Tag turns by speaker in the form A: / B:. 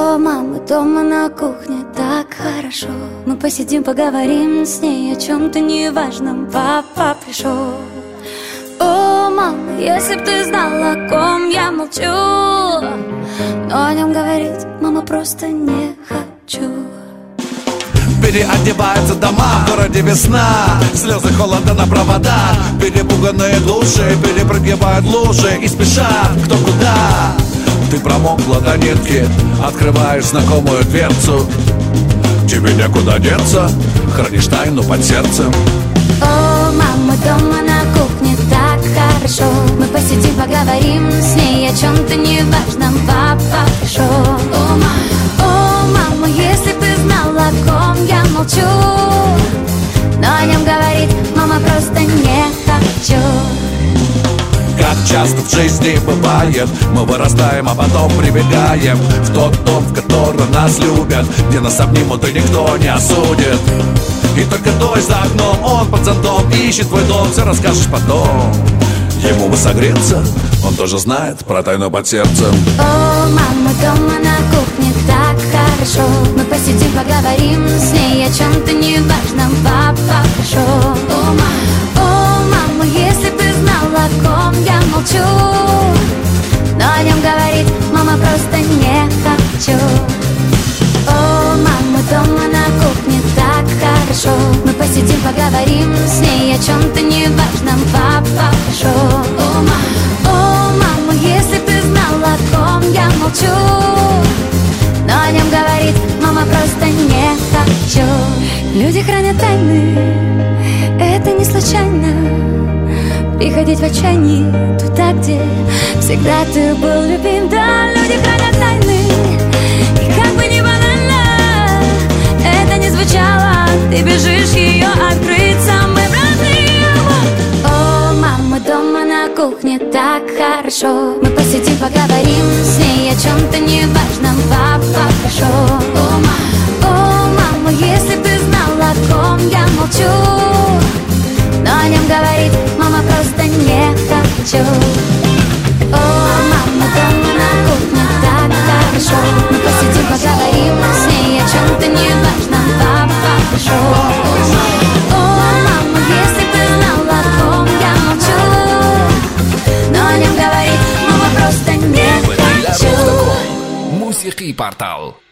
A: О, мама, дома на кухне так хорошо. Мы посидим, поговорим с ней о чем-то неважном. Папа пришел. О, мама, если б ты знала, о ком я молчу, но о нем говорить, мама, просто не хочу.
B: Переодеваются дома, в городе весна, слезы холода на проводах. Перепуганные души перепрыгивают лужи и спешат кто куда. Ты промокла до нитки, открываешь знакомую дверцу. Тебе некуда деться, хранишь тайну под сердцем.
A: О, мама, дома на кухне так хорошо. Мы посидим, поговорим с ней о чем-то неважном. Папа пришел. О, мама, если б ты знала, о ком я молчу, но о нем говорить, мама, просто не хочу.
B: Как часто в жизни бывает, мы вырастаем, а потом прибегаем в тот дом, в котором нас любят, где нас обнимут и никто не осудит. И только дождь за окном, он под зонтом ищет твой дом, все расскажешь потом. Ему бы согреться, он тоже знает про тайну под сердцем.
A: О, мама, дома на кухне так хорошо. Мы посидим, поговорим с ней о чем-то неважном. Папа пришел. О, мама, если б ты знала, о ком я молчу, но о нем говорить, мама, просто не хочу. О, мама, дома на кухне так хорошо. Мы посидим, поговорим с ней о чем-то неважном. Папа пришел. О, мама, если б ты знала, о ком я молчу, но о нем говорить, мама, просто не хочу. Люди хранят тайны, это не случайно. Приходить в отчаянии туда, где всегда ты был любим. Да, люди хранят тайны, и как бы ни банально это не звучало, ты бежишь ее открыть самой родные. О, мама, дома на кухне так хорошо. Мы посидим, поговорим с ней о чем-то неважном. Папа пришел. О, мама, если б ты знала, о ком я молчу, но о нем говорить, мама, просто не хочу. О, мама, дома на кухне так хорошо. Мы посидим, поговорим с ней о чем-то неважном. Папа пришел. О, мама, если б ты знала, о ком я молчу, но о нем говорить, мама, просто не хочу.
C: Музыки портал.